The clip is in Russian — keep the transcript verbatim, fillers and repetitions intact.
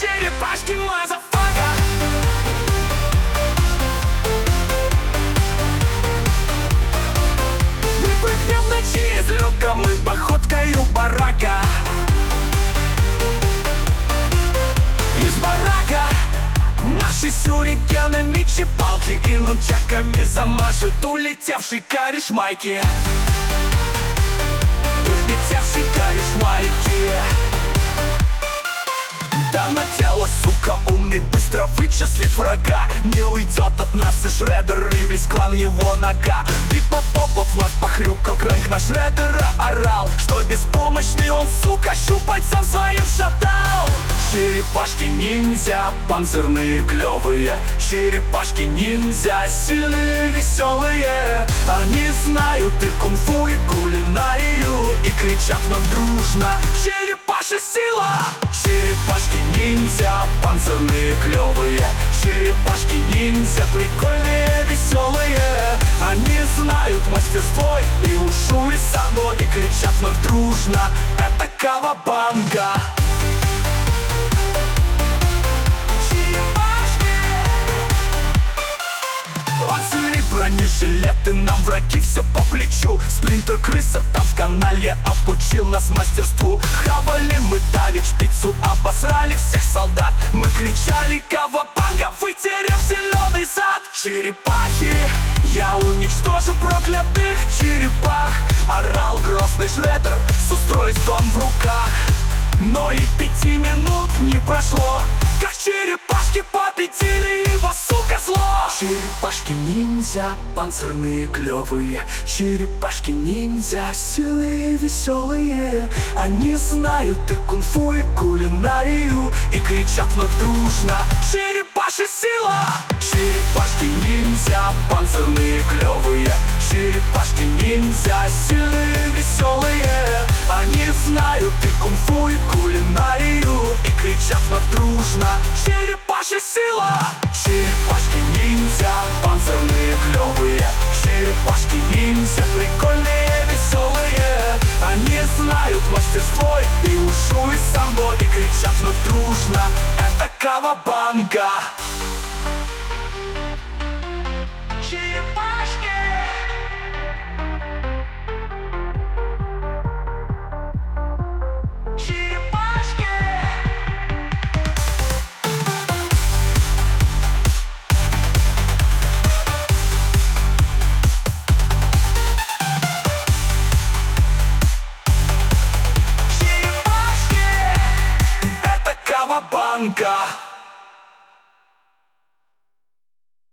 Черепашки, мазафака. Мы прыгнем ночи из люка, мы походкою барака. Из барака наши сюрикены, мечи, палки и нунчаками замажут улетевший кореш майки. Улетевший кореш майки. Да на тело, сука, умный, быстро вычислит врага. Не уйдет от нас и Шреддер, и весь клан его нога. Битва попов нас похрюкал, Крэнк на Шреддера орал, что беспомощный он, сука, щупальцем своим шатал. Черепашки-ниндзя, панцирные, клевые. Черепашки-ниндзя, сильные, веселые. Они знают и кунг-фу, и кулинарию, и кричат нам дружно: черепаша сила! Черепашки-ниндзя, панцирные, клевые. Черепашки-ниндзя, прикольные, веселые. Они знают мастерство и ушу, и сано, и кричат нам дружно: это Кавабанга! Панцири, бронежилеты, нам враги все по плечу. Сплинтер, крыса там в канале обучил нас мастерству. Хавали мы дали шпицу, обосрали всех солдат. Мы кричали: Кавабанга, вытерев зеленый зад. Черепахи, я уничтожу проклятых черепах. Орал грозный Шреддер с устройством в руках. Но и пяти минут не прошло, как черепашки победили его, сука, зло. Черепашки-ниндзя, панцирные, клевые. Черепашки-ниндзя, сильные, веселые. Они знают и кунг-фу, и кулинарию, и кричат вновь дружно: черепаша сила! Черепашки-ниндзя, панцирные, клевые. Черепашки-ниндзя, сильные, веселые. Они знают и кунг-фу, и кулинарию, и кричат вновь дружно: черепаша сила! Черепашки-ниндзя, панцирные, клевые. Черепашки-ниндзя, прикольные, веселые. Они знают мастерство и ушу, и самбо, и кричат вновь дружно: это Кавабанга! Черепашки! Кавабанга!